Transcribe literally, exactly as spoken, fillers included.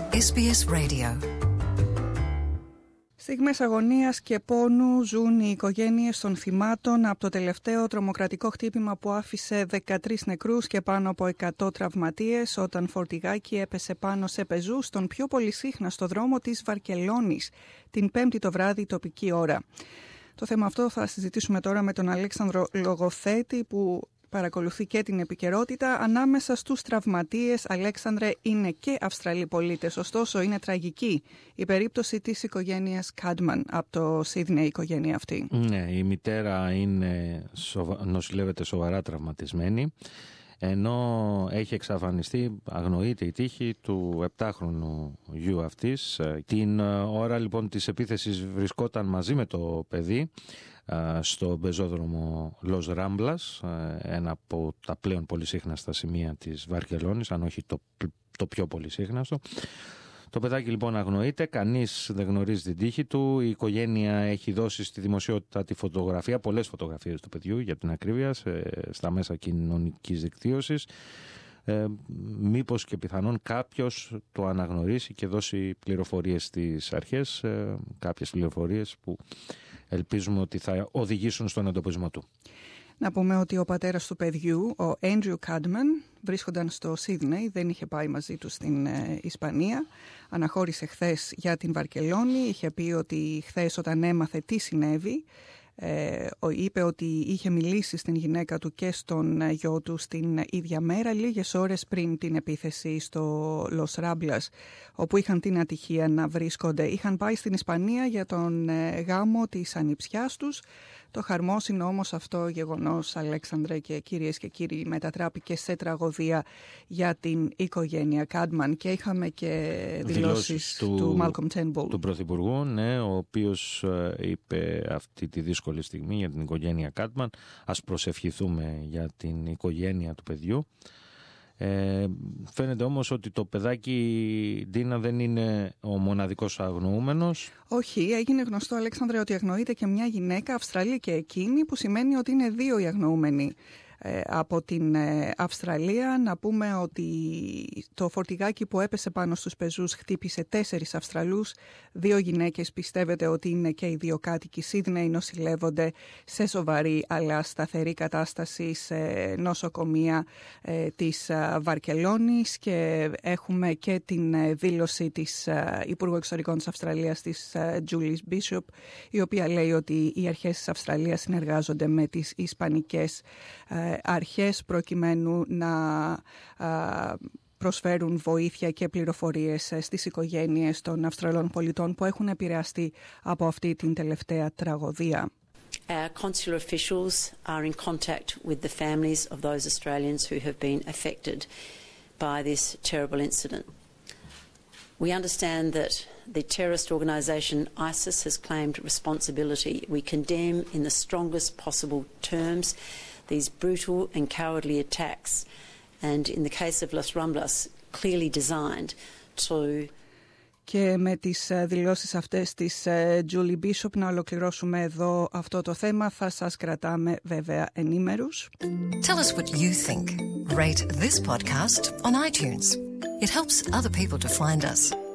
ες μπι ες Radio. Στιγμές αγωνίας και πόνου ζουν οι οικογένειες των θυμάτων από το τελευταίο τρομοκρατικό χτύπημα που άφησε δεκατρείς νεκρούς και πάνω από εκατό τραυματίες όταν φορτηγάκι έπεσε πάνω σε πεζούς στον πιο πολυσύχναστο δρόμο της Βαρκελόνης την Πέμπτη το βράδυ τοπική ώρα. Το θέμα αυτό θα συζητήσουμε τώρα με τον Αλέξανδρο Λογοθέτη που παρακολουθεί και την επικαιρότητα. Ανάμεσα στους τραυματίες, Αλέξανδρε, είναι και Αυστραλοί πολίτες. Ωστόσο, είναι τραγική η περίπτωση της οικογένειας Κάντμαν από το Σίδνεϊ, η οικογένεια αυτή. Ναι, η μητέρα είναι, νοσηλεύεται σοβαρά τραυματισμένη, ενώ έχει εξαφανιστεί, αγνοείται η τύχη του επτάχρονου γιου αυτής. Την ώρα λοιπόν της επίθεσης βρισκόταν μαζί με το παιδί στο πεζόδρομο Λος Ράμπλας, ένα από τα πλέον πολυσύχναστα σημεία της Βαρκελόνης, αν όχι το, το πιο πολυσύχναστο. Το παιδάκι λοιπόν αγνοείται, κανείς δεν γνωρίζει την τύχη του. Η οικογένεια έχει δώσει στη δημοσιότητα τη φωτογραφία, πολλές φωτογραφίες του παιδιού για την ακρίβεια, στα μέσα κοινωνικής δικτύωσης. Ε, μήπως και πιθανόν κάποιος το αναγνωρίσει και δώσει πληροφορίες στις αρχές, ε, κάποιες πληροφορίες που ελπίζουμε ότι θα οδηγήσουν στον εντοπισμό του. Να πούμε ότι ο πατέρας του παιδιού, ο Άντριου Κάντμαν, βρίσκονταν στο Σίδνεϊ, δεν είχε πάει μαζί του στην ε, Ισπανία. Αναχώρησε χθες για την Βαρκελόνη, είχε πει ότι χθες όταν έμαθε τι συνέβη, Ε, είπε ότι είχε μιλήσει στην γυναίκα του και στον γιο του στην ίδια μέρα, λίγες ώρες πριν την επίθεση στο Λος Ράμπλας, όπου είχαν την ατυχία να βρίσκονται. Είχαν πάει στην Ισπανία για τον ε, γάμο της ανιψιάς τους. Το χαρμόσυνο όμως αυτό γεγονός, Αλέξανδρε και κυρίες και κύριοι, μετατράπηκε σε τραγωδία για την οικογένεια Κάντμαν και είχαμε και δηλώσεις του, του Μάλκομ Τέρνμπουλ, του Πρωθυπουργού, ναι, ο οποίος είπε αυτή τη δύσκολη στιγμή για την οικογένεια Κάντμαν. Ας προσευχηθούμε για την οικογένεια του παιδιού. Ε, φαίνεται όμως ότι το παιδάκι, Ντίνα, δεν είναι ο μοναδικός αγνοούμενος. Όχι, έγινε γνωστό, Αλέξανδρε, ότι αγνοείται και μια γυναίκα, Αυστραλή και εκείνη, που σημαίνει ότι είναι δύο οι αγνοούμενοι ε, από την ε, Αυστραλία. Να πούμε ότι το φορτηγάκι που έπεσε πάνω στους πεζούς χτύπησε τέσσερις Αυστραλούς. Δύο γυναίκες πιστεύετε ότι είναι και οι δύο κάτοικοι Σίδνεϊ, νοσηλεύονται σε σοβαρή αλλά σταθερή κατάσταση σε νοσοκομεία ε, της ε, Βαρκελόνης, και έχουμε και την ε, δήλωση της ε, Υπουργού Εξωτερικών της Αυστραλίας, της ε, Julie Bishop, η οποία λέει ότι οι αρχές της Αυστραλίας συνεργάζονται με τις ισπανικές ε, αρχές προκειμένου να ε, προσφέρουν βοήθεια και πληροφορίες στις οικογένειες των Αυστραλών πολιτών που έχουν επηρεαστεί από αυτή την τελευταία τραγωδία. Our consular officials are in contact with the families of those Australians who have been affected by this terrible incident. We understand that the terrorist organisation ISIS has claimed responsibility. We condemn in the strongest possible terms these brutal and cowardly attacks, and in the case of Los Ramblas, clearly designed to... Και με τις δηλώσεις αυτές της Julie Bishop να ολοκληρώσουμε εδώ αυτό το θέμα. Θα σας κρατάμε βέβαια ενήμερους. Tell us what you think. Rate this podcast on iTunes. It helps other people to find us.